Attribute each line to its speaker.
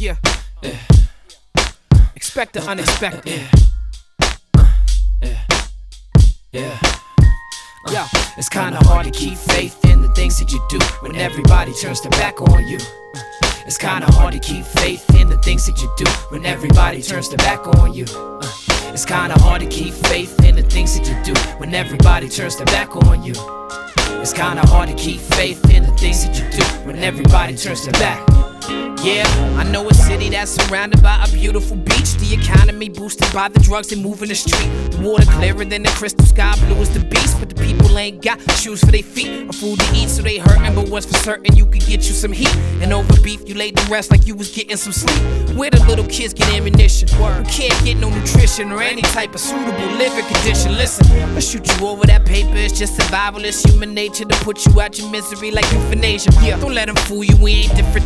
Speaker 1: Yeah. Expect the unexpected.
Speaker 2: Yeah.
Speaker 1: Yo, it's kinda hard to keep faith in the things that you do when everybody turns their back on you. It's kinda hard to keep faith in the things that you do when everybody turns their back on you. It's kinda hard to keep faith in the things that you do when everybody turns their back on you. It's kinda hard to keep faith in the things that you do when everybody turns their back. Yeah, I know a city that's surrounded by a beautiful beach. The economy boosted by the drugs that move in the street. The water clearer than the crystal sky, blue as the beast. But the people ain't got shoes for their feet or food to eat, so they hurtin'. But what's for certain, you could get you some heat. And over beef, you laid to rest like you was getting some sleep. Where the little kids get ammunition, who can't get no nutrition or any type of suitable living condition. Listen, I'll shoot you over that paper, it's just survival. It's human nature to put you out your misery like euthanasia. Yeah, don't let them fool you, we ain't different